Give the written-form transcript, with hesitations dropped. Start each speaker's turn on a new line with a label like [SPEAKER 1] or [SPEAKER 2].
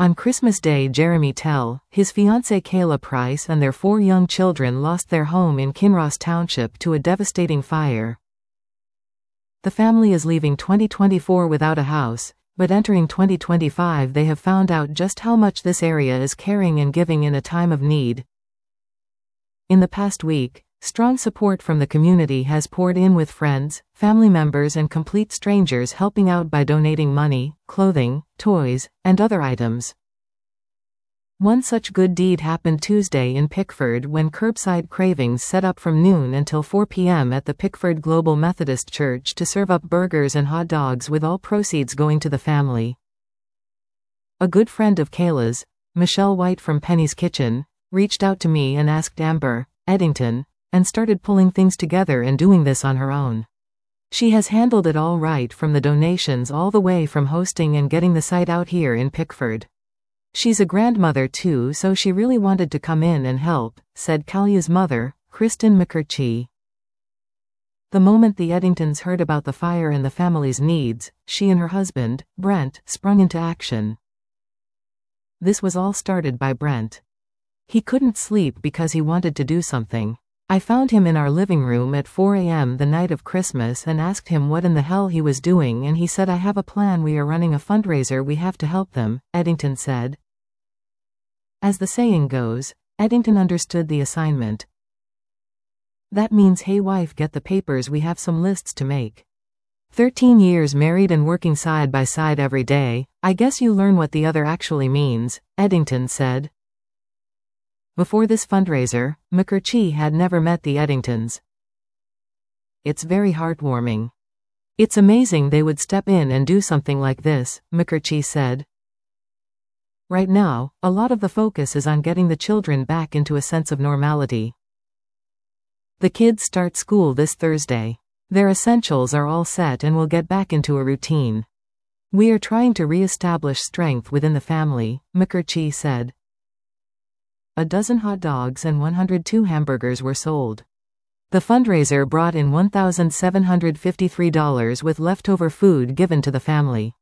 [SPEAKER 1] On Christmas Day, Jeremy Tell, his fiancée Kayla Price and their 4 young children lost their home in Kinross Township to a devastating fire. The family is leaving 2024 without a house, but entering 2025 they have found out just how much this area is caring and giving in a time of need. In the past week, strong support from the community has poured in, with friends, family members and complete strangers helping out by donating money, clothing, toys, and other items. One such good deed happened Tuesday in Pickford when Curbside Cravings set up from noon until 4 p.m. at the Pickford Global Methodist Church to serve up burgers and hot dogs, with all proceeds going to the family. A good friend of Kayla's, Michelle White from Penny's Kitchen, reached out to me and asked Amber Eddington, and started pulling things together and doing this on her own. She has handled it all right, from the donations all the way from hosting and getting the site out here in Pickford. She's a grandmother too, so she really wanted to come in and help, said Kalya's mother, Kristen McCurchie. The moment the Eddingtons heard about the fire and the family's needs, she and her husband, Brent, sprung into action. This was all started by Brent. He couldn't sleep because he wanted to do something. I found him in our living room at 4 a.m. the night of Christmas and asked him what in the hell he was doing, and he said, "I have a plan, we are running a fundraiser, we have to help them," Eddington said. As the saying goes, Eddington understood the assignment. That means, "Hey wife, get the papers, we have some lists to make." 13 years married and working side by side every day, I guess you learn what the other actually means, Eddington said. Before this fundraiser, McCurchie had never met the Eddingtons. "It's very heartwarming. It's amazing they would step in and do something like this," McCurchie said. Right now, a lot of the focus is on getting the children back into a sense of normality. The kids start school this Thursday. Their essentials are all set and will get back into a routine. "We are trying to re-establish strength within the family," McCurchie said. A dozen hot dogs and 102 hamburgers were sold. The fundraiser brought in $1,753 with leftover food given to the family.